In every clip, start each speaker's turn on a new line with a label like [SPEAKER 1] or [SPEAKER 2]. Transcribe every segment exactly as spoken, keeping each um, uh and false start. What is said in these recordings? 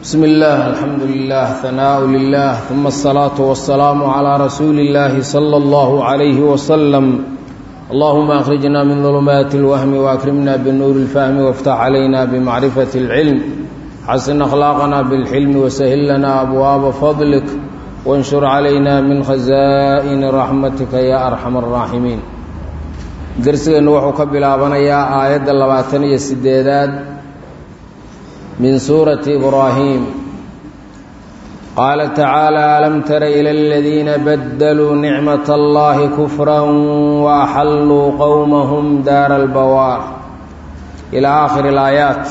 [SPEAKER 1] بسم الله الحمد لله ثناء لله ثم الصلاة والسلام على رسول الله صلى الله عليه وسلم اللهم أخرجنا من ظلمات الوهم وأكرمنا بالنور الفهم وافتح علينا بمعرفة العلم حسن أخلاقنا بالحلم وسهل لنا أبواب فضلك وانشر علينا من خزائن رحمتك يا أرحم الراحمين درسنا وحو كبلابنا يا آيات اللواتن يسديداد من سورة إبراهيم قال تعالى ألم تر إلى الذين بدلوا نعمة الله كفرا وأحلوا قومهم دار البوار إلى آخر الآيات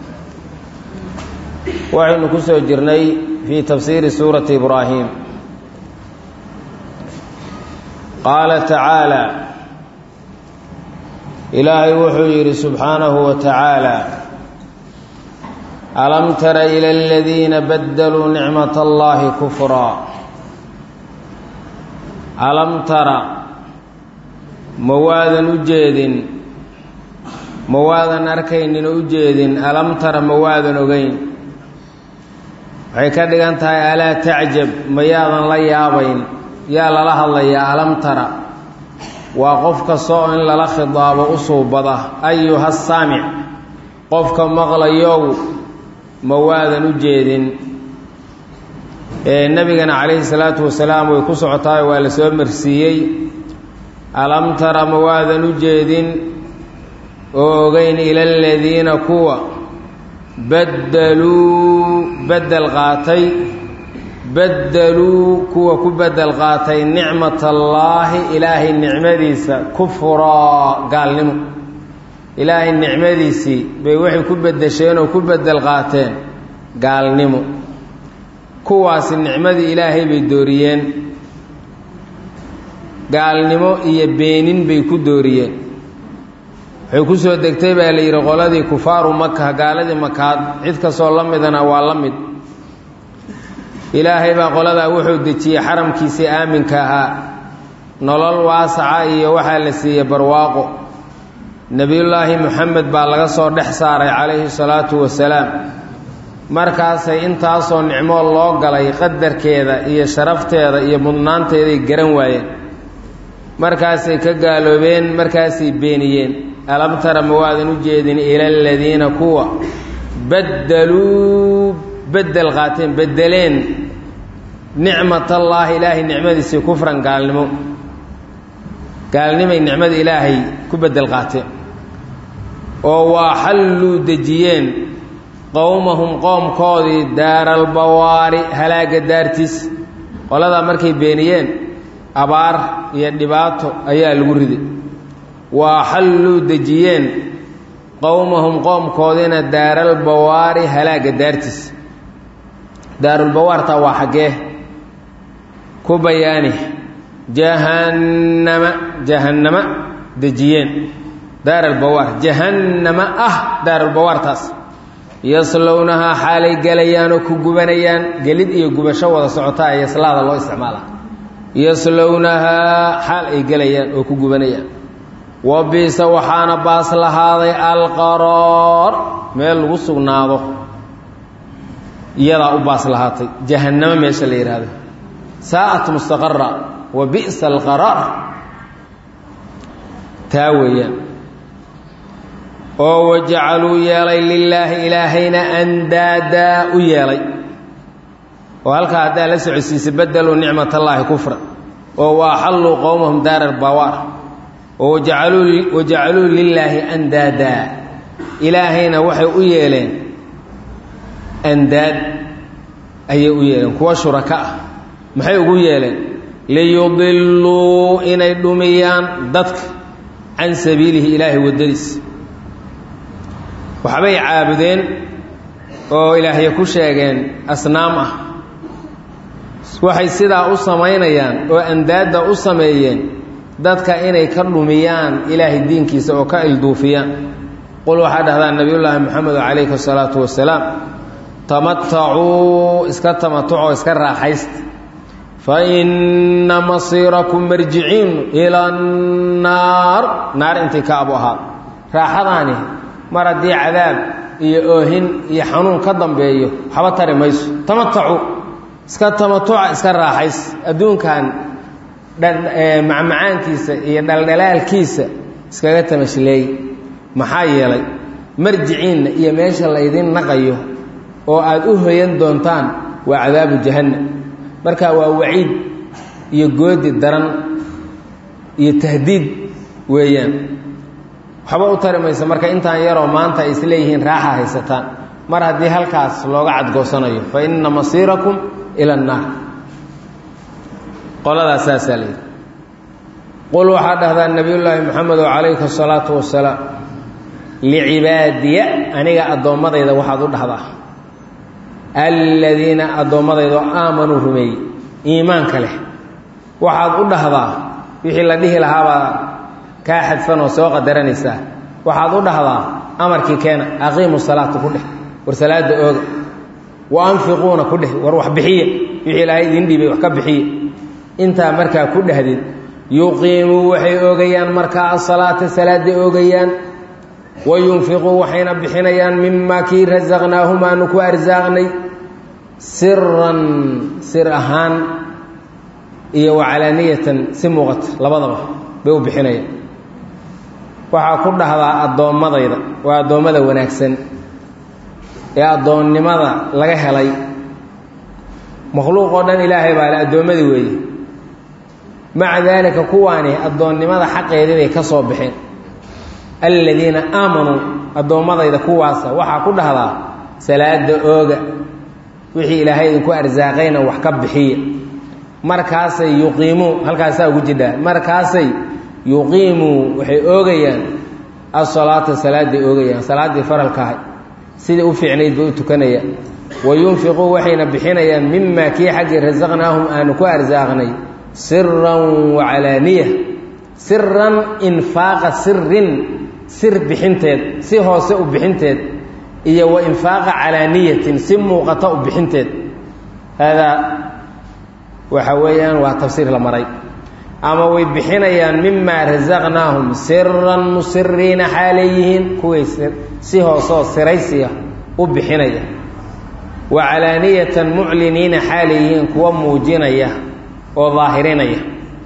[SPEAKER 1] وعن كسو جرني في تفسير سورة إبراهيم قال تعالى إلهي وحير سبحانه وتعالى ألم تر إلى الذين بدلوا نعمة الله كفرا ألم تر مواذا أجيد مواذا أركين أجيد ألم تر مواذا أغين وحيكاد أنتهي ألا تعجب مياذا لا يابين يا لله الله يا ألم تر وقفك صوء للا خضاب أصوبضة أيها السامع قفك مغلى يوم mawaadan u jeedin ee nabigana calayhi salaatu wasalaam way ku socotaay waa la soo marsiiyey alam tara mawaadan u jeedin oo ogeyn ila alladina kuwa badaluu badal qaatay badaluu kuwa ku badal qaatay nicmatallaahi ilaahay nicmadiisa kufra gaalnimo ilaahay nicmadiisii bay waxay ku bedesheen oo ku bedel qaateen gaalnimo kuwaasi nicmadii ilaahay bay dooriyeen gaalnimo iyo beenin bay ku dooriyeen waxay ku soo degtay baa la yidhi qoladii kufaaru maka gaaladii makaad cid kastoo la midana waa la mid ilaahay baa qoladaa wuxuu dejiyey xaramkiisii aaminka ahaa nolol waasaca iyo waxaa la siiyey barwaaqo nebiyullaahi moxamed baa laga soo dhex saaray calayhi salaatu wasalaam markaasay intaasoo nicmoo loo galay qadarkeeda iyo sharafteeda iyo mudnaanteeday garan waayeen markaasay ka gaaloobeen markaasay beeniyeen alam tara mawaadan u jeedin ila aladiina kuwa baddaluu bedel qaateen beddeleen nicmatallaahi ilaahay nicmadiisii kufran gaalnimo gaalnimay nicmada ilaahay ku bedel qaateen oo waa xalluu dejiyeen qowmahum qoomkoodii daaralbawaari halaaga daartiis qoladaa markay beeniyeen abaar iyo dhibaato ayaa lagu riday waa xalluu dejiyeen qowmahum qoomkoodiina daaralbawaari halaaga daartiis daarulbawaartaa waa xaggee ku bayaani jahannama jahannama dejiyeen daar albawaar jahannama ah daar albawaartaas yaslownahaa xaalay galayaan oo ku gubanayaan gelid iyo gubasho wada socotaa ee yaslaada loo isticmaala yaslownahaa xaal ay galayaan oo ku gubanayaan wa bisa waxaana baas lahaaday alqaraar meel lagu sugnaado iyadaa u baas lahaatay jahannamo meesha la yidhaahdo saa'at mustaqara wa bi'sa alqaraar taa weeyaan oo wajacaluu yeelay lilaahi ilaahayna andaadaa u yeelay oo halkaa haddaa la socodsiisay badaluu nicmatallaahi kufra oo waaxalluu qowmahum daara albawaar oo wajacaluu wajacaluu lilaahi andaadaa ilaahayna waxay u yeeleen andaad ayay u yeeleen kuwa shuraka ah maxay ugu yeeleen liyudiluu inay dhumiyaan dadka can sabiilihi ilaahay waddadiisa waxbay caabudeen oo ilaahya ku sheegeen asnaam ah waxay sidaa u samaynayaan oo andaadda u sameeyeen dadka inay ka dhumiyaan ilaahay diinkiisa oo ka ilduufiyaan qul waxaa dhahdaa nebiyullaahi moxamed calayhi asalaatu wasalaam tamatacuu iska tamatucoo iska raaxaysta fa inna masiirakum marjiciin ila annaar naar intay ka abu ahaa raaxadaani mar haddii cadaab iyo oohin iyo xanuun ka dambeeyo waxba tari mayso tamatacu iska tamatuca iska raaxays adduunkan macmacaankiisa iyo dhaldhalaalkiisa iskaga tamashleey maxaa yeelay marjiciinna iyo meesha laydin naqayo oo aad u hoyan doontaan waa cadaabu jahannam marka waa waciid iyo goodi daran iyo tahdiid weeyaan waxba u tari maysa marka intaan yaroo maanta ay isleeyihiin raaxa haysataan mar haddii halkaas looga cadgoosanayo fa inna masiirakum ila annaar qoladaas saasaa layidhi qul waxaa dhahdaa nabiyullaahi moxamedo calayka asalaatu wasalaam licibaadiya aniga addoommadayda waxaad u dhahdaa aladiina addoommadaydaoo aamanuu rumeeyey iimaanka leh waxaad u dhahdaa wixii la dhihi lahaabaa kaa xadfan oo soo qadaranaysaa waxaad u dhahdaa amarkii keena aqiimu salaata ku dheh war salaada ooga wa anfiquuna ku dheh war wax bixiya wixii ilaahay idin dhiibay wax ka bixiya intaa markaa ku dhahdid yuqiimuu waxay oogayaan markaa asalaata salaada oogayaan wa yunfiquu waxayna bixinayaan mimaa kii rasaqnaahum aanu ku arsaaqnay siran sir ahaan iyo wacalaaniyatan si muuqata labadaba bay u bixinayaan waxaa ku dhahdaa addoommadayda waa addoommada wanaagsan ee addoonnimada laga helay makhluuq oo dhan ilaahay baa le addoommadii weeye maca daalika kuwaani addoonnimada xaqeedii bay ka soo baxeen aladiina aamanuu addoommadayda kuwaasa waxaa ku dhahdaa salaada ooga wixii ilaahay idinku arsaaqayna wax ka bixiya markaasay yuqiimuu halkaasaa ugu jidhaa markaasay yuqiimuu waxay oogayaan asalaata salaaday oogayaan salaaddii faralka ahay sidai u fiicnayd bay u tukanayaan wa yunfiquu waxayna bixinayaan mimaa kii xaggii rasaqnaahum aanu ku arsaaqnay siran wacalaaniya siran infaaqa sirin sir bixinteed si hoose u bixinteed iyo wa infaaqa calaaniyatin si muuqata u bixinteed haadaa waxa weeyaan waa tafsiir la maray ama way bixinayaan mimaa rasaqnaahum siran musiriina xaaleeyihiin kuway si hooseoo siraysiya u bixinaya wa calaaniyatan mucliniina xaaleeyihiin kuwa muujinaya oo daahirinaya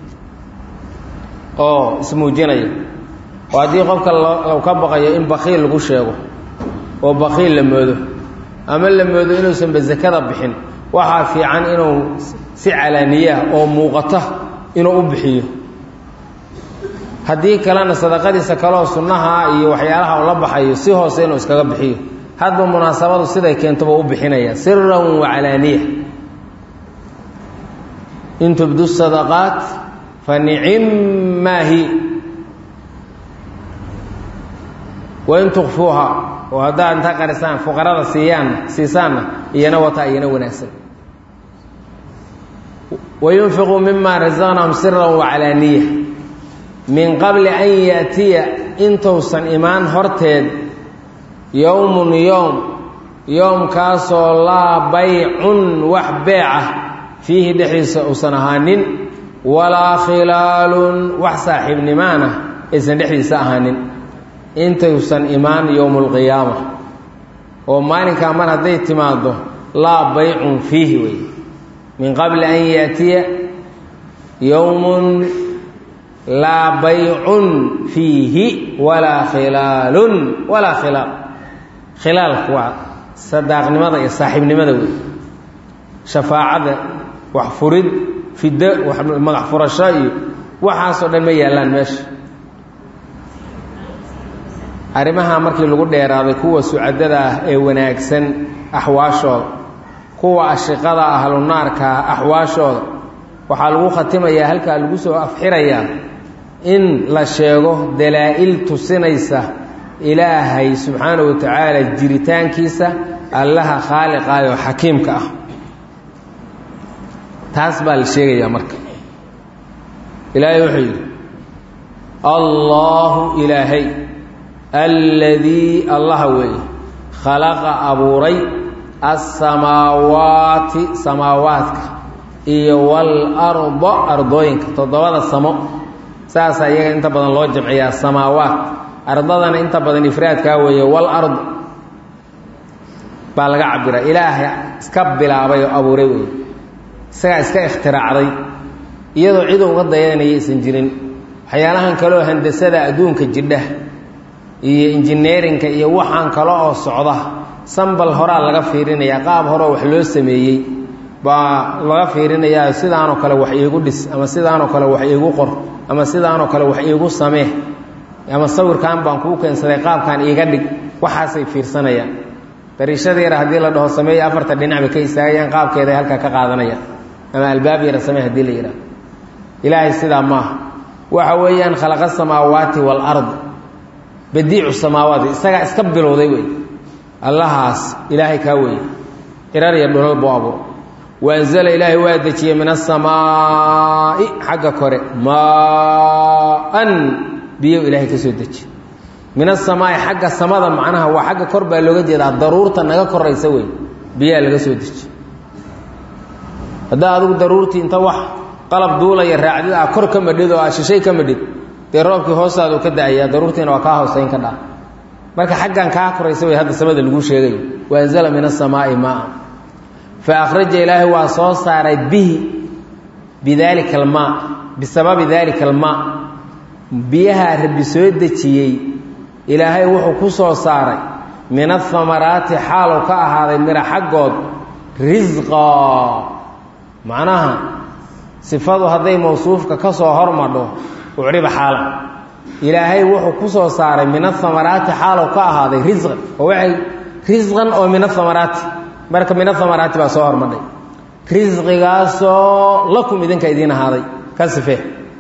[SPEAKER 1] oo ismuujinaya oo haddii qofka lo ka baqayo in bakiil lagu sheego oo bakiil la moodo ama la moodo inuusanba sakada bixin waxaa fiican inuu si calaaniyaah oo muuqata inuu u bixiyo haddii kalena sadaqadiisa kaleoo sunnaha iyo waxyaalaha uu la baxayo si hoose inuu iskaga bixiyo hadba munaasabadu siday keentaba u bixinaya siran wacalaaniya in tubdu sadaqaat fa nicimmaa hi wain tukfuuha oo haddaad intaa qarisaan fuqarada siiyaanna siisaanna iyana wata iyana wanaagsan wayunfiquu mima rasaqnahum siran wacalaaniya min qabli an yaatiya intuusan imaan horteed yowmun yowm yoomkaasoo laa baycun wax beecah fiihi dhexdiisa uusan ahaanin walaa khilaalun wax saaxiibnimaana aysan dhexdiisa ahaanin intayuusan imaan yowmulqiyaama oo maalinkaa mar hadday timaaddo laa baycun fiihi wey min qabli an yaatiya yowmun laa baycun fiihi walaa khilaalun walaa khilaal khilaalku waa sadaaqnimada iyo saaxiibnimada wey shafaacada wax furid fiddo magax furasho iyo waxaasoo dhan ma yaallaan meesha arrimaha markii lagu dheeraaday kuwa sucadada ah ee wanaagsan axwaashooda kuwa ashiqada ahlunaarka axwaashooda waxaa lagu khatimayaa halkaa lagu soo afxirayaa in la sheego dalaa'il tusinaysa ilaahay subxaanahu wa tacaala jiritaankiisa allaha khaaliqaayoo xakiimka ah taas baa la sheegayaa marka ilaahay wuxuu yidhi allaahu ilaahay alladii allaha weeye khalaqa abuuray assamaawaati samaawaadka iyo waal-arda ardooyinka toddobada samo saasaa iyaga inta badan loo jamciyaa samaawaat ardadana inta badan ifraadkaa weeye wal-ard baa laga cabira ilaahay iska bilaabay oo abuuray wey isaga iska ikhtiraacday iyadoo cid uga dayanaya isan jirin waxyaalahan kale oo handasada adduunka jidha iyo engineerinka iyo waxaan kale oo socda sambal horaa laga fiirinayaa qaab hore wax loo sameeyey baa laga fiirinayaa sidaanoo kale wax iigu dhis ama sidaanoo kale wax iigu qor ama sidaanoo kale wax iigu samee ama sawirkan baan kuu keensaday qaabkan iiga dhig waxaasay fiirsanayaan dariishada yar haddii la dhaho sameeya afarta dhinac bay ka istaagayaan qaabkeeday halkaa ka qaadanayaan ama albaab yara samee haddii la yidhaha ilaahay sidaa maaha waxa weeyaan khalaqa asamaawaati waalard badiicu samaawaati isagaa iska bilowday wey allahaas ilaahay kaa weeye irar iyo dhulal buu abuur waanzala ilaahay waa dejiyey min asamaa'i xagga kore maa-an biyo ilaahay ka soo dejiye min asamaa'i xagga samada macnaha waa xagga kor baa looga jeedaa daruurta naga koraysa wey biyaha laga soo dejiye haddaa adigu daruurtii inta wax qalab duulaya raacdid ah kor ka madhid oo aa shishay ka madhid dee roobkii hoostaadu ka da-ayaa daruurtiina waa kaa hoosayn ka dhaa marka xaggan kaa koraysa way hadda samada lagu sheegayo waanzala min asamaa'i maa fa akhraja ilaahay waa soo saaray bihi bidaalika almaa bisababi daalika almaa biyahaa rabbi soo dejiyey ilaahay wuxuu ku soo saaray min ahamaraati xaalow ka ahaaday mira xaggood risqaa macnaha sifadu hadday mawsuufka ka soo hormadho ucriba xaala ilaahay wuxuu ku soo saaray min ahamaraati xaalow ka ahaaday risqan oo waxay risqan oo min ahamaraati marka min ahamaraati baa soo hormadhay risqigaasoo lakum idinka idiin ahaaday ka sifee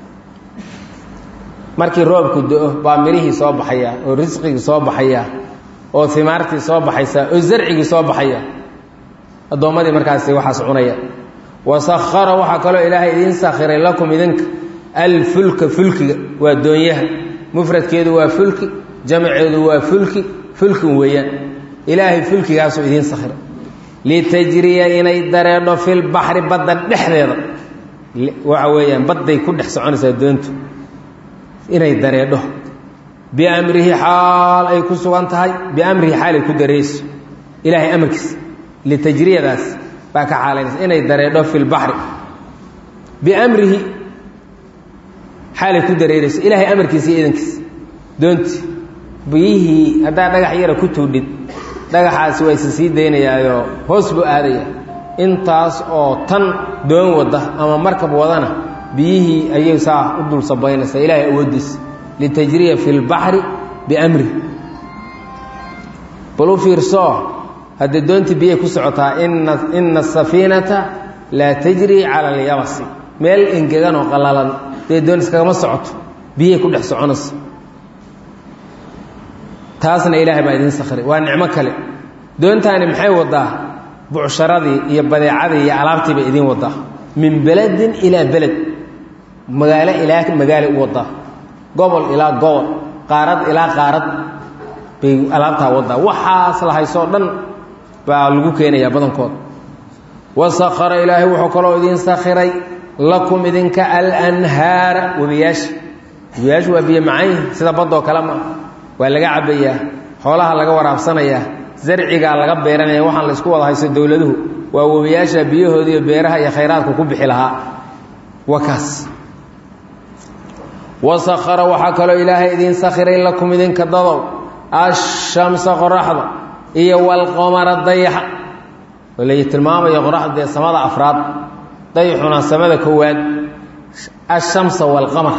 [SPEAKER 1] markii roobku do-o baa mirihii soo baxaya oo risqigii soo baxaya oo himaartii soo baxaysa oo zarcigii soo baxaya addoommadii markaasi waxaas cunaya wasakhara waxaa kaloo ilaahay idiin sakhiray lakum idinka alfulka fulkiga waa doonyaha mufradkeedu waa fulki jamaceedu waa fulki fulkin weeyaan ilaahay fulkigaasuu idiin sakhiray litajriya inay dareedho filbaxri badda dhexdeeda waxa weeyaan badday ku dhex soconaysaa doontu inay dareedho biamrihi xaal ay ku sugan tahay biamrihi xaal ay ku dareeyso ilaahay amarkiisa litajriyadaas baa ka xaalaynaysa inay dareedho filbaxri biamrihi xaalay ku dareerayso ilaahay amarkiisa iyo idankiisa doonti biyihii haddaa dhagax yara ku tuudhid dhagaxaasi waa isa sii daynayaayoo hoos buu aadaya intaas oo tan doon wada ama markab wadana biyihii ayay saa u dul sabaynaysaa ilaahay awooddiisa litajriya fi lbaxri biamri bal u fiirsoo haddee doontii biyay ku socotaa ina ina asafiinata laa tajri cala alyabasi meel engegan oo qalalan dee doon iskagama socoto biyay ku dhex soconaysa taasna ilaahay baa idiin sakhiray waa nicmo kale doontaani maxay wadaa bucsharadii iyo badeecadii iyo alaabtii bay idiin wadaa min beledin ilaa beled magaalo ilaa magaalo u wadaa gobol ilaa gobol qaarad ilaa qaarad bay alaabtaa wadaa waxaas la haysoo dhan baa lagu keenayaa badankood wasakhara ilaahay wuxuu kaloo idiin sakhiray lakum idinka alanhaara webiyaasha webiyaashu waa biyo macayn sida badoo kale ma waa laga cabayaa xoolaha laga waraabsanayaa zarcigaa laga beeranaya waxaan la isku wada hayso dowladuhu waa webiyaasha biyahoodiiyo beeraha iyo khayraadku ku bixi lahaa wakaas wasakhara waxaa kaloo ilaahay idiin sakhiray lakum idinka dadow ashamsa qoraxda iyo walqamara dayaxa oo la tilmaamayo qoraxda dee samada afraad dayaxuna samada koowaad ashamsa walqamar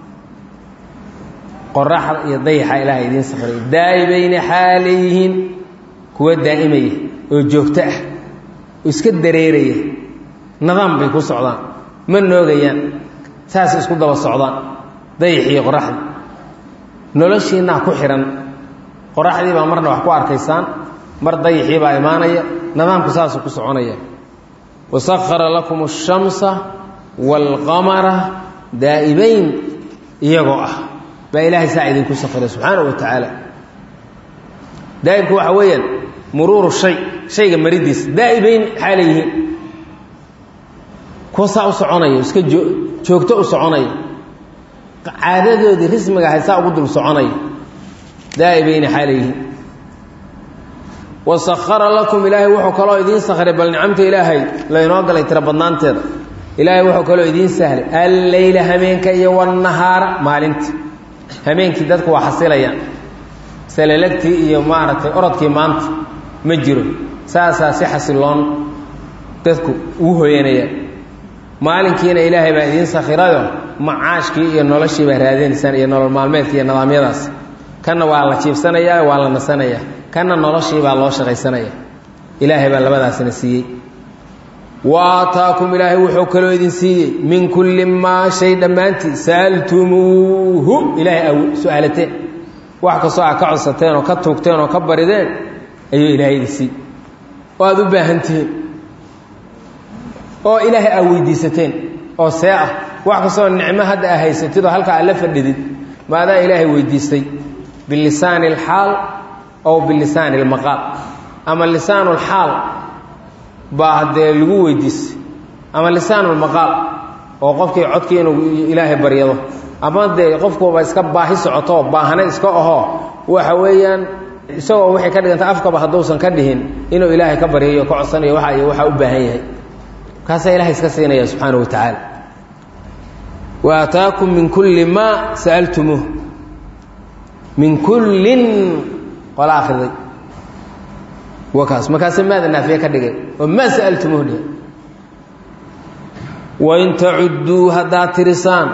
[SPEAKER 1] qoraxda iyo dayaxa ilaahay idiin sakhiray daa'ibayna xaalayihiin kuwa daa'imaya oo joogto ah oo iska dareeraya nidaam bay ku socdaan ma noogayaan saas isku daba socdaan dayaxiiyo qoraxda noloshiinaa ku xihan qoraxdii baa marna wax ku arkaysaan mar dayaxii baa imaanaya nidaamku saasuu ku soconaya wasakhara lakum ashamsa waalqamara daa'ibayn iyagoo ah baa ilaahay saa idinku sakhiray subxaana wa tacaala daa'ibka waxa weeyaan muruuru shay shayga maridiisa daa'ibayn xaalay yihiin kuwa saa u soconaya iska joogto u soconaya caadadoodii rismiga ahay saa ugu dul soconaya daa'ibayna xaalay yihiin وسخر لكم إلهي وحو كلو إذين سخر بل نعمت إلهي لا ينوغل يتربضنان تيدا إلهي وحو كلو إذين سهل الليل همينك إيو النهار مالنت همينك دادك وحصيلا يعني سلالكتي إيو مارتي أردكي مانت مجرو ساسا سيحسلون دادك وهو ينيا maalinkiina ilaahay baa idin sakhirayo macaashkii iyo noloshii baa raadinaysan iyo nolol maalmeedkii iyo nidaamyadaas kana waa la jiibsanayaa waa la nasanayaa kana noloshii baa loo shaqaysanaya ilaahay baa labadaasina siiyey waataakum ilaahay wuxuu kaloo idin siiyey min kulli maa shay dhammaantii saaltumuuhu ilaahay aw su'aalateen wax kastoo aad ka codsateen oo ka tuugteen oo ka barideen ayuu ilaahay idin siiyey oo aad u baahan tihiin oo ilaahay aad weydiisateen oo see ah wax kastoo nicmo hadda aad haysatid oo halka aad la fadhidid maadaa ilaahay weydiistay bilisaani alxaal aw bilisaani almaqaal ama lisaanu alxaal baa haddee lagu weydiistay ama lisaanu almaqaal oo qofkii codkii inuu ilaahay baryado ama dee qofkuba iska baahi socoto baahana iska ahoo waxa weeyaan isagoo waxay ka dhiganta afkaba hadduusan ka dhihin inuu ilaahay ka baryayo ka codsanayo waxa iyo waxa u baahan yahay كاسا إلهي سكسينا سبحانه وتعالى وآتاكم من كل ما سألتموه من كل قال آخر ذي وكاس مكاس ماذا نافيك الدقاء وما سألتموه له وإن تعدوا هدات رسان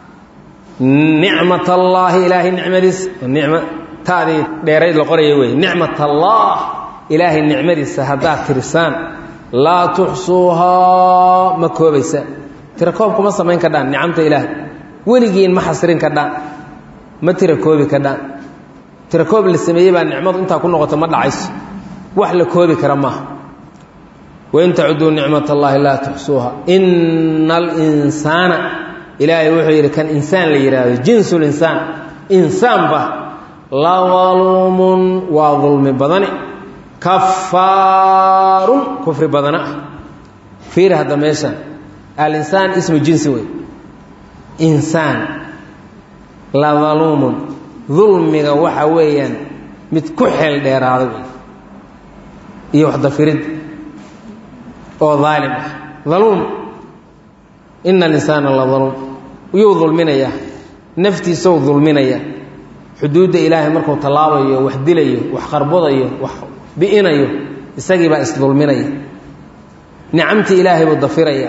[SPEAKER 1] نعمة الله إلهي نعمة رس النعمة تاري ديريد القرية نعمة الله إلهي نعمة رس هدات رسان لا تحصوها مكوبيسا تركوبكم سمين كدان نعمت إله وليجين ما حصرين كدان ما تركوبي كدان تركوب للسمية بان نعمت انت كنا غتمد عيس وحل كوبي كرمه وإن تعدوا نعمة الله لا تحصوها إن الإنسان إلهي وحي كان إنسان ليراد جنس الإنسان إنسان به لا ظلم وظلم بدني كفار كفر بدنا فير هذا ميشا الإنسان اسم جنسي إنسان لا ظلوم ظلم وحويا متكحل دير هذا يوحد فرد أو ظالم ظلوم إن الإنسان لا ظلوم ويوظل من إياه نفتي سو ظلمنا إياه حدود إلهي مركو طلاوي وحدلي وحقربضي وح بإنايو isagii baa isdulminaya nicamti ilaahay buu dafiraya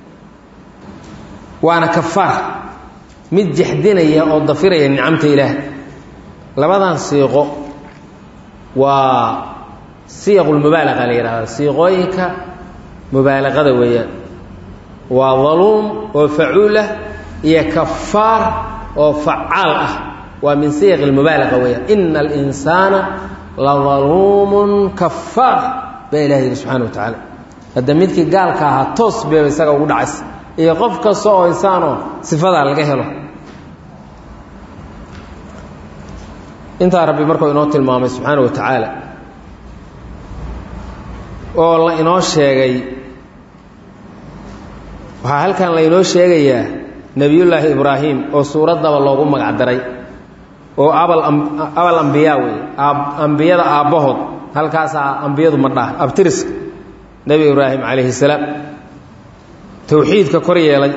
[SPEAKER 1] waana kafaar mid jahdinaya oo dafiraya nicamta ilaahay labadan siiqo waa siiqul mubaalaqa la yiraahdo siiqooyinka mubaalaqada weeyaan waa zaluum oo facuula iyo kafaar oo facaal ah waa min siiqil mubaalaqa weeyaan innal insaana لظلوم كفار بإلهي سبحانه وتعالى هذا ميدك قال كها توس بيساق ودعس إيه قف كسو إنسانه صفات على الجهله أنت ربي مركو ينوت المام سبحانه وتعالى والله إنوش شيء وهل كان لينوش شيء نبي الله إبراهيم أو سورة ده والله قوم قعدري oo abal abal anbiyaa way anbiyada aabahood halkaas anbiyadu ma dhaah abtiris nabi ibraahim alayhi salaam tawxiidka kor yeelay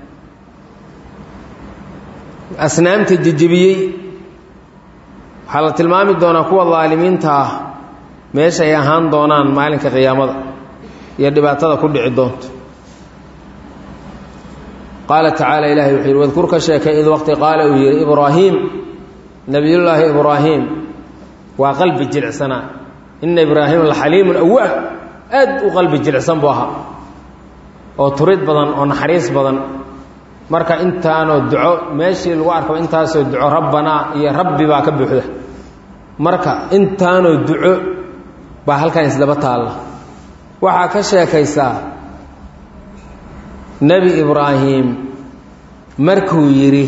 [SPEAKER 1] asnaamta jijibiyay hal tilmaami doona kuwa zaalimiinta meesha ay ahaan doonaan maalinka qiyaamada iyo dhibaatada ku dhici doonto قال تعالى إلهي وحير واذكرك شيكا إذ وقت قال إبراهيم نبي الله إبراهيم وقلب الجلعسنا إن إبراهيم الحليم أواه أد وقلب الجلعسن بها وتريد بدن ونحريص بدن مركا انت أنا الدعاء ماشي الوعرك وانت الدعاء ربنا يا ربي باك بحده مركا انت أنا الدعاء بحال كان يسلبتها الله وحكشا كيسا نبي إبراهيم مركو يري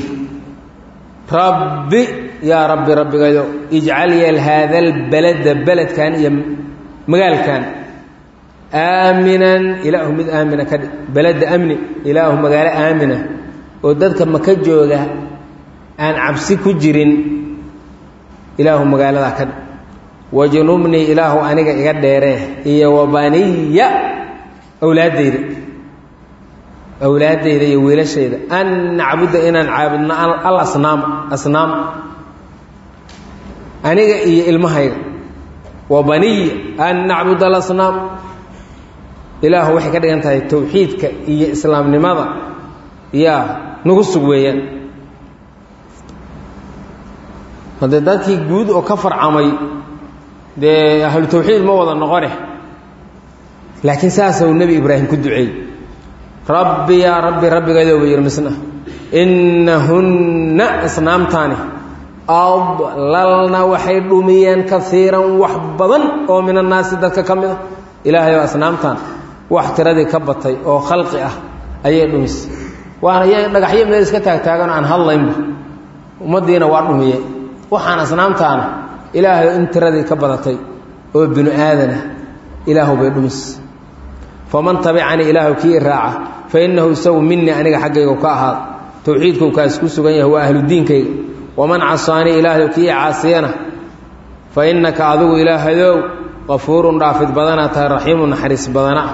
[SPEAKER 1] ربي يا ربي ربي قالوا اجعل لي هذا البلد بلد كان مقال كان آمنا إله مد آمنا بلد أمن إله مقال آمنا وددك مكجوغا أن عبسي كجرين إله مقال ذاك wajnubni ilaahu aniga iga dheere iyo wabaniya awlaadayda awlaadayda iyo wiilashayda an nacbuda inaan caabudno al asnaam asnaam aniga iyo ilmahayga wabaniya an nacbuda al asnaam ilaahu waxay ka dhigan tahay tawxiidka iyo islaamnimada yaa nagu sug weeyaan hadee dadkii guud oo ka farcamay dee ahlu tawxiid ma wada noqone laakiin saasuu nebi ibraahim ku duceeyey rabbi yaa rabbi rabbigaydooba yidhi misna innahunna asnaamtaani adlalna waxay dhumiyeen kaiiran wax badan oo min annaasi dadka ka mid a ilaahay oo asnaamtaan wax tiradii ka batay oo khalqi ah ayay dhumisay waana iyaga dhagaxyo meel iska taagtaagan aan hadlaynba ummaddiina waa dhumiyey waxaan asnaamtaana ilaahay in tiradii ka badatay oo binu aadanah ilaahu bay dhumisay faman tabicanii ilaahu kii raaca fa innahu isagu minii aniga xaggayga ka ahaada tawxiidku kaas ku sugan yahay waa ahlu diinkayga waman casaanii ilaahay kii caasiyana fa innaka adigu ilaahayow qafuurun dhaafid badana tahay raxiimun naxariis badana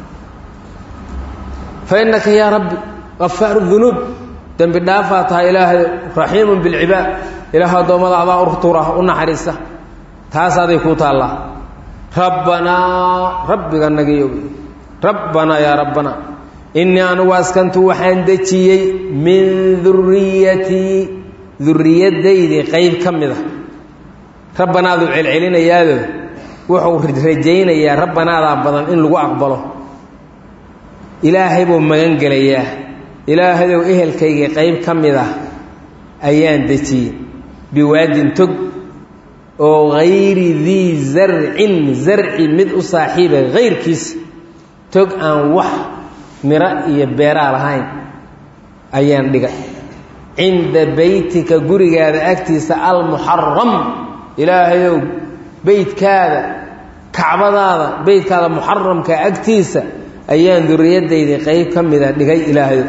[SPEAKER 1] fa innaka yaa rabbi qafaaru dunuub dembi dhaafaa tahay ilaahayow raxiimun bilcibaad ilaaha addoommada adaa urtura u naxariista taas aday kuu taallaa rabbanaa rabbiga nagiyo rabbanaa yaa rabbanaa innii anugu askantu waxaan dejiyey min duriyatii duriyadaydii qayb ka mid a rabbanaaduu celcelinayaado wuxuu rajaynayaa rabbanaadaa badan in lagu aqbalo ilaahay buu magan gelayaa ilaahayow ehelkaygii qayb ka mid ah ayaan dejiyey biwaadin tog oo hayri dii zarcin zarci mid u saaxiiba hayrkiisa tog aan wax miro iyo beeraa lahayn ayaan dhigay cinda beytika gurigaada agtiisa almuxaram ilaahayow beydkaada kacbadaada beydkaada muxaramka agtiisa ayaan duriyadaydii qayb ka mida dhigay ilaahayow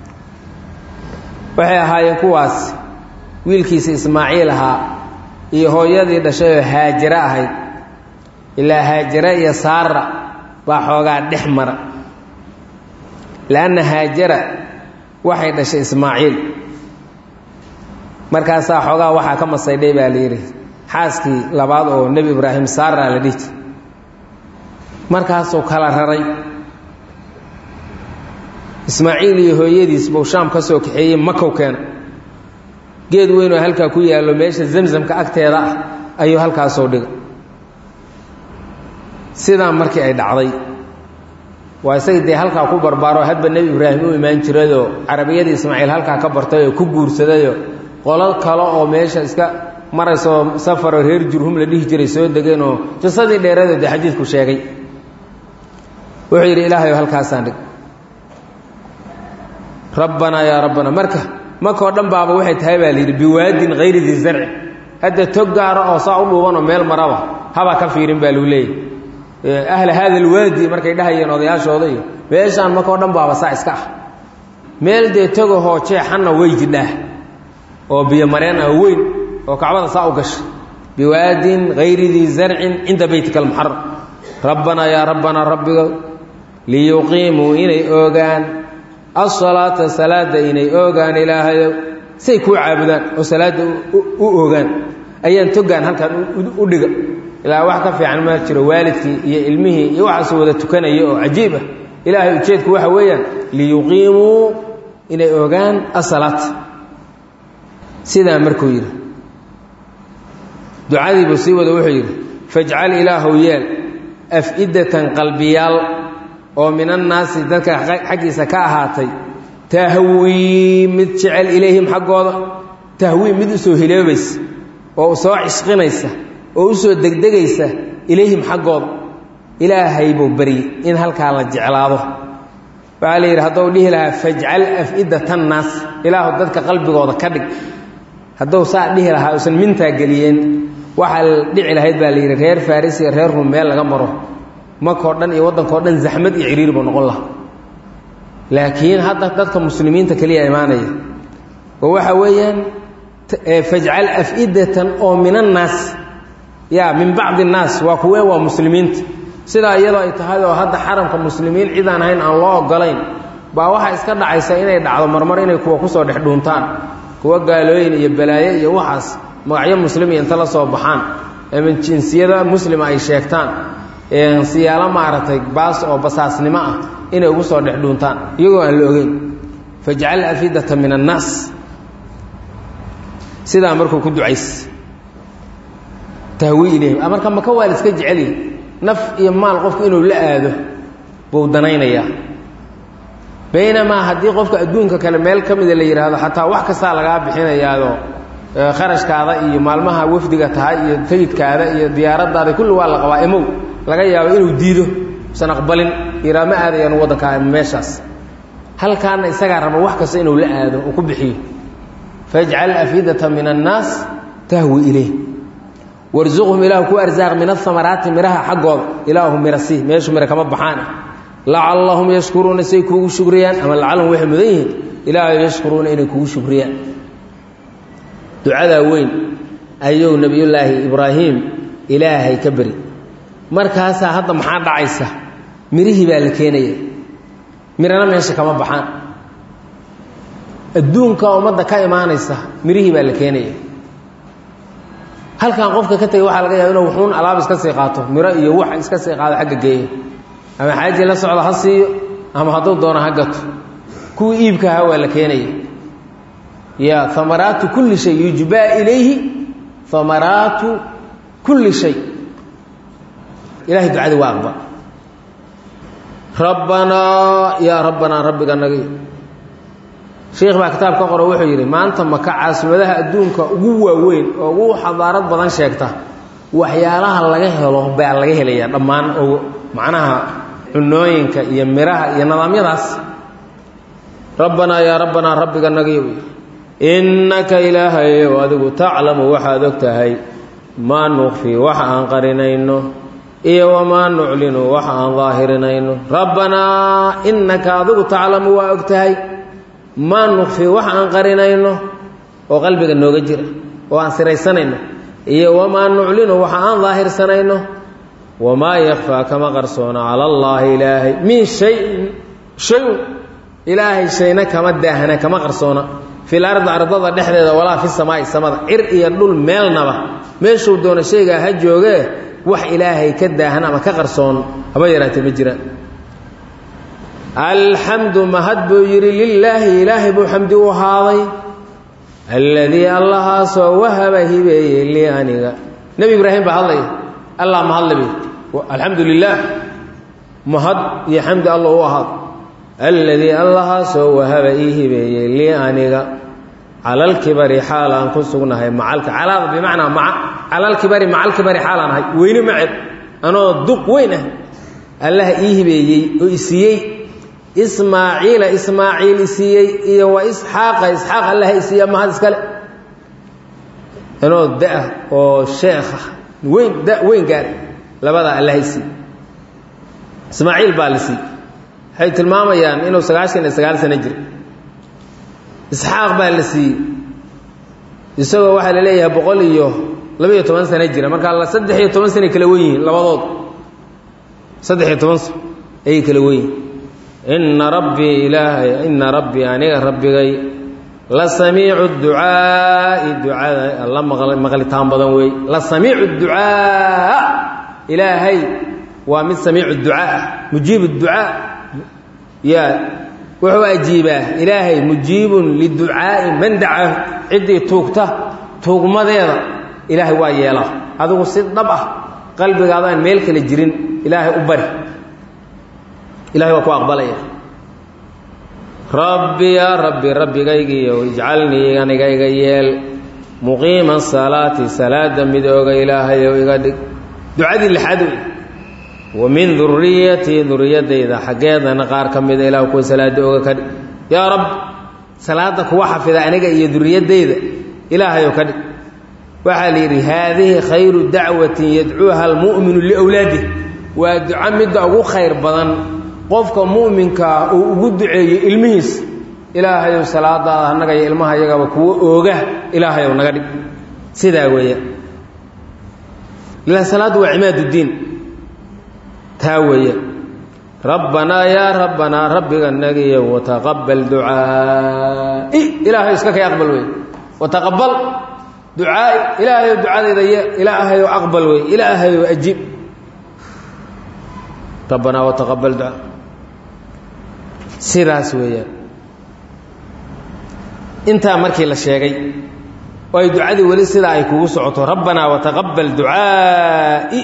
[SPEAKER 1] waxay ahaayeen kuwaas wiilkiisa ismaaciil ahaa iyo hooyadii dhashayoo haajiro ahayd ilaa haajiro iyo saara baa xoogaa dhex mara leanna haajara waxay dhashay ismaaciil markaasaa xoogaa waxaa ka masaydhay baa la yidhi xaaskii labaad oo nebi ibraahim saara la dhihi jir markaasuu kala raray ismaaciil iyo hooyadiis buu shaam ka soo kaxeeyey makow keena geed weyn oo halkaa ku yaallo meesha zamzamka agteeda ah ayuu halkaasoo dhigay sidaa markii ay dhacday waa isagii dee halkaa ku barbaaroo hadba nebi ibraahim u imaan jirayoo carabiyadii ismaaciil halkaa ka bartay oo ku guursadayoo qolo kale oo meesha iska maraysoo safaroo reer jurhum la dhihi jiray soo degeenoo qisadii dheeradeed dee xadiidku sheegay wuxuu yidhi ilaahayo halkaasaan dhig rabbanaa yaa rabbanaa marka markao dhan baaba waxay tahay baa layidhi biwaadin hayri dii zarci hadda tog gaara oo saa u dhuubanoo meel maraba habaa ka fiirin baa lagu leeyahy ahla haada alwaadi markay dhahayeen odayaashooda iyo meeshaan markao dhan baaba saa iska ah meel dee togahoo jeexanna way jidhaah oo biyo mareen ah weyn oo kacbada saa u gasha biwaadin hayri dii zarcin cinda beytika almuxaram rabbanaa yaa rabbanaa rabbiga liyuqiimuu inay oogaan asalaata salaada inay oogaan ilaahayow say kuu caabudaan oo salaadda u oogaan ayaan togaan halkaan u dhiga ilaa wax ka fiican ma jiro waalidkii iyo ilmihii iyo waxaasoo wada tukanaya oo cajiib ah ilaahay ujeedku waxa weeyaan liyuqiimuu inay oogaan asalaata sidaa markuu yidhi ducadiibuu sii wada wuxuu yidhi fajcal ilaahow yeel af-idatan qalbiyaal oo min annaasi dadka xaggiisa ka ahaatay tahwii mid jecel ilayhim xaggooda tahwii mid u soo hiloobaysa oo soo cishqinaysa oo u soo degdegaysa ilayhim xaggooda ilaahay buu baryey in halkaa la jeclaado waxaa la yidhi hadduu dhihi lahaa fajcal af-idatan naas ilaahu dadka qalbigooda ka dhig hadduu saa dhihi lahaa usan mintaa geliyeen waxaa dhici lahayd baa la yidhi reer faris iyo reer rum meel laga maro makoo dhan iyo waddankao dhan zaxmad iyo ciriir buu noqon laha laakiin hadda dadka muslimiinta keliya imaanaya oo waxa weeyaan fajcal af-idatan oo min annaas يا من بعض الناس وكوي ومسلمين سيدا iyadoo ay tahay oo hadda xaramka muslimiin cid aan ahayn aan loo ogolayn baa waxa iska dhacaysa inay dhacdo marmar inay kuwa ku soo dhex dhuuntaan kuwa gaalooyin iyo balaaye iyo waxaas magacyo muslimiin inta la soo baxaan ama jinsiyada muslima ay sheegtaan ee siyaala maaratay baas oo basaasnimo ah inay ugu soo dhex dhuuntaan iyagoo aan la ogeyn faj'al afidata min an-nas sida markuu ku ducays tahwiilay amarka ma ka waal iska jeceli naf iyo maal qofku inuu la aado buu danaynaya baynaama hadii qofka adduunka kale meel kamid la yiraahdo xataa wax kasta laga bixinayaado kharashkaada iyo maalmaha wafdiga tahay iyo tayidkaada iyo diyaaradaada kullu waa la qabaa imow laga yaabo inuu diido san aqbalin iraama aadayaan wadanka meeshaas halkaan isaga rabo wax kasta inuu la aado oo ku bixiyo faj'al afidata min an-nas tahwi ilayhi warzuqhum ilahu ku arzaaq min ath-thamarati miraha xaqooda ilahu mirasi meeshu mira kama baxaan la'allahum yashkuruna say kugu shukriyaan ama la'allahum waxay mudayiin ilahu yashkuruna inay kugu shukriyaan ducada weyn ayuu nabiyullaahi ibraahim ilaahay ka bari markaas hadda maxaa dhacaysa mirihi baa la keenaya mirana meesha kama baxaan adduunka umada ka imaanaysa mirihi baa la keenaya halkan qofka ka tagay waxa laga yaabaa inuu wuxuun alaab iska sii qaato miro iyo wax iska sii qaado xagga geeyo ama xaaji la socdo ha siiyo ama haduu doono ha gato ku iibka ha waa la keenaya ya thamaratu kulli shay yujba ilayhi thamaratu kulli shay ilahi ducada waa aqbal rabbana ya rabbana rabbiga nagi sheekh baa kitaab ka qoro wuxuu yiri maanta maka caasimadaha adduunka ugu waaweyn oo ugu xadaarad badan sheegta waxyaalaha laga helo baa laga helaya dhamaan oo macnaha cunooyinka iyo miraha iyo nidaamyadaas rabbana ya rabbana rabbiga nagi innaka ilaahay wa adigu ta'lamu waxaad ogtahay ma nukhfi waxa aan qarinayno iyo wama nu'linu waxa aan dhaahirinayno rabbana innaka adigu ta'lamu wa ogtahay ma nukhfi waxa aan qarinayno oo qalbiga nooga jira oo aan siraysanayno iyo wama nu'linu waxa aan dhaahirsanayno wama yakhfa kama qarsoona ala allah ilaahi min shay shay ilaahi shayna kama daahana kama qarsoona fil ardi ardada dhexdeeda walaa fi samaa'i samada ir iyo dhul meelnaba meeshuu doona shayga ha jooge wax ilaahay ka daahana ama ka qarsoon haba yaraatay ma jiraan الحمد مهد بيري لله إله بحمد وهاضي الذي الله سوهب هبي لي أنيغا نبي إبراهيم بحالي الله مهد بي الحمد لله مهد يحمد الله وهاض الذي الله سوهب هبي لي أنيغا على الكبر حالا كسغنا مع على بمعنى مع على الكبر مع الكبر حالا وين معد أنا دق وينه الله يهبي ويسيي إسماعيل إسماعيل إسيي وإسحاق إسحاق الله إسيي ما هذا إسكال أنا دأ أو شيخ وين دأ وين قال لبدا الله إسي إسماعيل بالسي حيث الماما يعني إنه سجاش إنه سجال سنجري إسحاق بالسي يسوى واحد ليه بقول يه لما يتمن سنجري ما قال الله صدق يتمن سنة كلوين لبضاد صدق يتمن أي كلوين إن ربي إلهي إن ربي يعني ربي غي لسميع الدعاء الدعاء الله مغلطان بدن وي لسميع الدعاء إلهي ومن سميع الدعاء مجيب الدعاء يا وهو أجيبه إلهي مجيب للدعاء من دعاه عدي توقته توق ماذا إلهي وايلا هذا هو الصدق طبعا قلبي قاضان ميلك للجرين إلهي أبره إلهي وكو أقبلي ربي يا ربي ربي غيغي واجعلني أنا غيغيل مقيم الصلاة صلاة مدوغ إلهي ويغدق دعاء الحدو ومن ذريتي ذريتي إذا حقيت أنا قار كمد إله وكو صلاة دوغ كد يا رب صلاتك وحفظ أنا غي ذريتي إلهي وكدق وحالي هذه خير دعوة يدعوها المؤمن لأولاده ودعاء مدعو خير بدن qofka muuminka uu ugu duceeyo ilmihiis ilaahay salaada anaga iyo ilmaha iyaga kuwa ooga ilaahay naga dhig sida weeye لا صلاة وعماد الدين تاوية ربنا يا ربنا ربك النجي وتقبل دعاء إلهي اسكك يقبل وي وتقبل دعاء إلهي دعاء إلهي يقبل وي إلهي يؤجب ربنا وتقبل دعاء سيراس ويا انت مركي لا شيغي واي دعادي ولي سدا اي كوغو سوتو ربنا وتقبل دعائي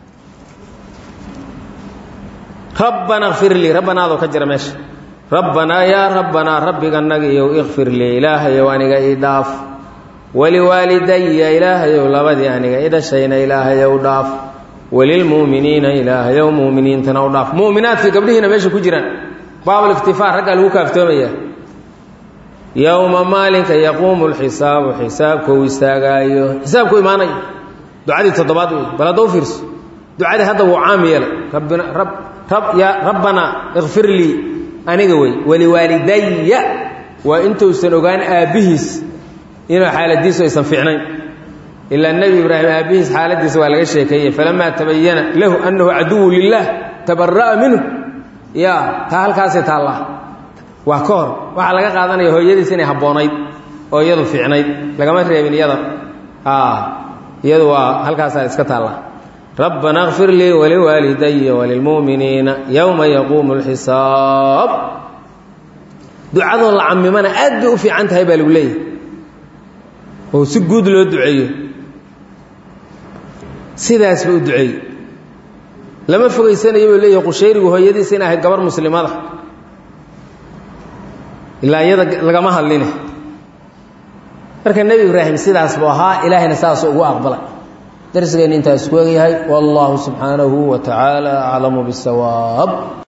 [SPEAKER 1] ربنا اغفر لي ربنا ذو كجر ماشي ربنا يا ربنا ربك النغي اغفر لي الهي وانغا يداف ولوالدي الهي ولبدي انغا اذا شينا الهي وداف وللمؤمنين الهي ومؤمنين تنوداف مؤمنات في قبلهنا ماشي كجيران باب الاكتفاء رجع لو كافتوميا يوم مالك يقوم الحساب حسابك ويستاغايو حسابك ايماني دعاء تضباط بلا دو فيرس دعاء هذا هو عام يلا ربنا رب رب يا ربنا اغفر لي انيغا وي ولوالدي وانتو سنوغان ابيس انه حالديسو ايسان فيعنين الا النبي ابراهيم ابيس حالديسو waa laga sheekay فلما تبين له انه عدو لله تبرأ منه يا تا halkaas taala waa koor waxa laga qaadanayo hooyadiis inay haboonayd oo iyadu fiicnayd lagama reebin iyada ah iyadu waa halkaas iska taala ربنا اغفر لي ولوالدي وللمؤمنين يوم يقوم الحساب دعاء العممنا aad u fiican tahay baa lagu leeyahay oo si guud loo duceeyo sidaas buu duceeyo lama fogeysanayo leeyahay qushayrigu hooyadiis inay ahayd gabar muslimada ilaa iyada laga ma hadlin marka nabi ibraahim sidaas buu ahaa ilaahina saas ugu aqbalay darsigeena intaas ku yahay wallahu subhanahu wa ta'ala a'lamu bis-sawab.